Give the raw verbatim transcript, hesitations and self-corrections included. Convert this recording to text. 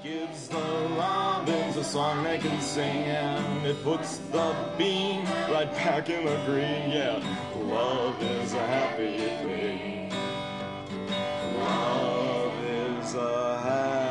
gives the robins a song they can sing, and it puts the bean right back in the green. Yeah, love is a happy thing. Love is a happy